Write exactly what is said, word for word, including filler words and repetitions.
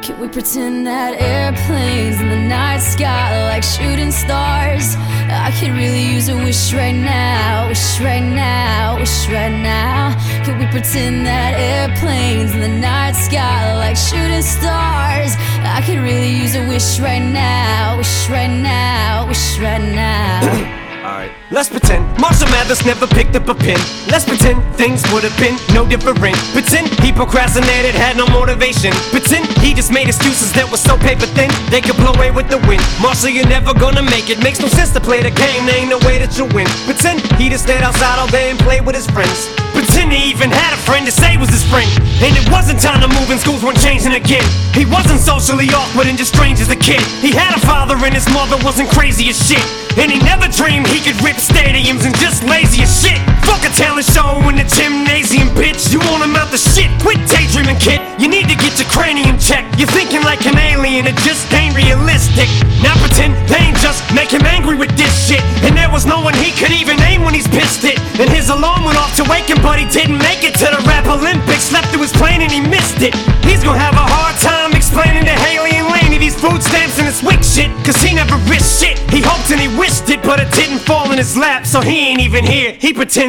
Can we pretend that airplanes in the night sky like shooting stars? I could really use a wish right now, wish right now, wish right now. Can we pretend that airplanes in the night sky like shooting stars? I could really use a wish right now, wish right now, wish right now. Alright, let's pretend Marshall Mathers never picked up a pen. Let's pretend things would have been no different. Pretend he procrastinated, had no motivation. Pretend he just made excuses that were so paper thin they could blow away with the wind. Marshall, you're never gonna make it. Makes no sense to play the game, there ain't no way that you'll win. Pretend he just stayed outside all day and played with his friends. Pretend he even had a friend to say was his friend. And it wasn't time to move and schools weren't changing again. He wasn't socially awkward and just strange as a kid. He had a father and his mother wasn't crazy as shit. And he never dreamed he could rip stadiums and just lazy as shit. Fuck a talent show in the gymnasium, bitch. You want him out the shit, quit daydreaming, kid. You need to get your cranium checked. You're thinking like an alien, it just ain't realistic. Now pretend they ain't just make him angry with this shit. And there was no one he could even name when he's pissed it. And his alarm went off to wake him, but he didn't make it to the rap Olympics. Slept through his plane and he missed it. He's gonna have a hard time explaining to Haley and Laney these food stamps and this wick shit, cause he never risked shit. He hoped and he wished it, but it didn't fall in his lap, so he ain't even here. He pretends